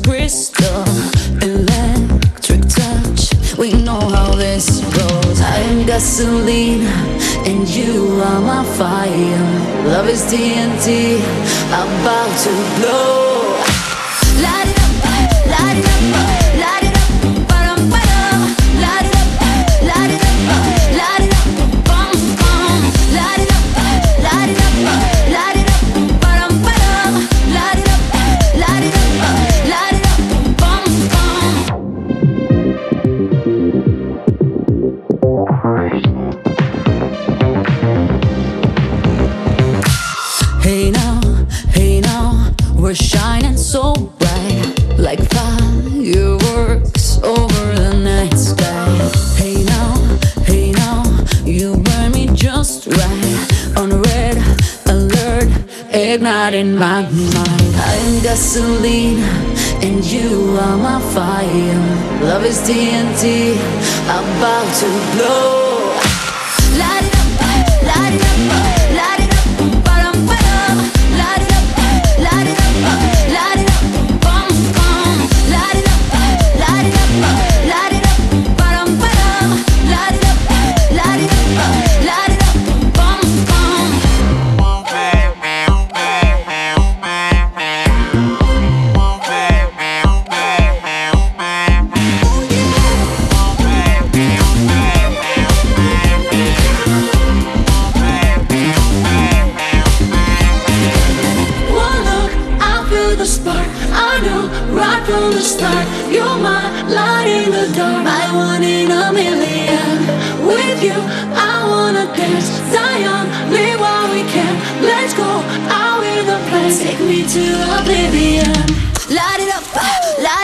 crystal, electric touch. We know how this goes. I am gasoline and you are my fire. Love is TNT, about to blow. Light it up, light it up, light it up, ba-dum, ba-dum. Light it up, light it up, light it up, bum, bum. Light it up, light it up, light it up, ba-dum, ba-dum. Light it up, light it up, light it up, bum, bum. Hey now, we're shining so bright, like fireworks over the night sky. Hey now, you burn me just right. On red alert, igniting my mind. I'm gasoline and you are my fire. Love is TNT, about to blow. Light it up, light it up, light it up, ba-dum, ba-dum. Light it up, light it up, light it up, bum, bum. Light it up, light it up, light it up, ba-dum, ba-dum. Light it up, light it up, light it up, bum, bum. One look, I feel the spark. I knew right from the start. You're my light in the dark, my one in a million. With you, I wanna dance. Zion, live while we can. Let's go out with a plan. Take me to oblivion. Light it up, light